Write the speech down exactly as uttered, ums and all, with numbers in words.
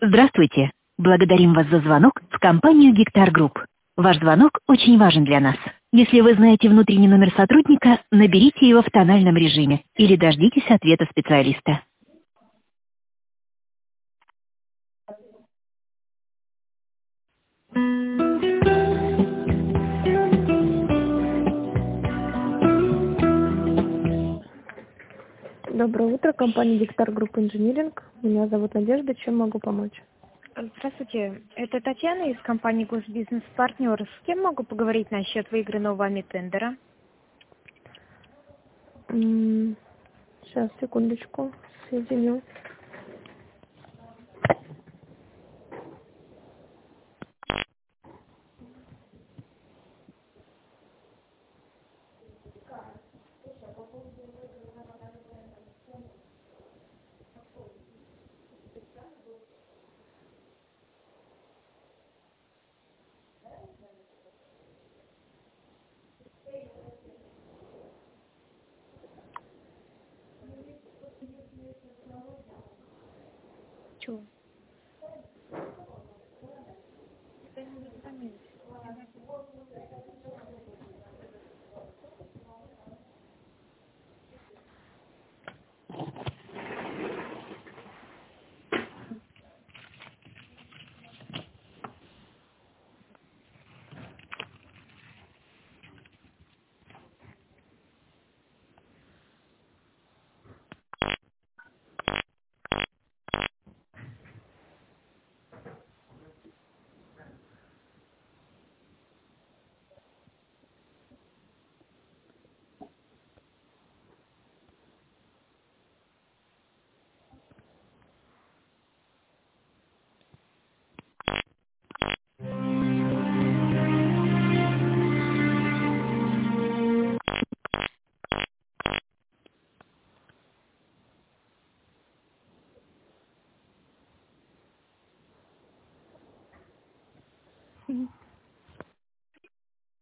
Здравствуйте. Благодарим вас за звонок в компанию Гектар Групп. Ваш звонок очень важен для нас. Если вы знаете внутренний номер сотрудника, наберите его в тональном режиме или дождитесь ответа специалиста. Доброе утро, компания Гектар Групп Инжиниринг. Меня зовут Надежда, чем могу помочь? Здравствуйте, это Татьяна из компании Госбизнес Партнер. С кем могу поговорить насчет выигранного вами тендера? М, Сейчас, секундочку, соединю. Чего? Мгм.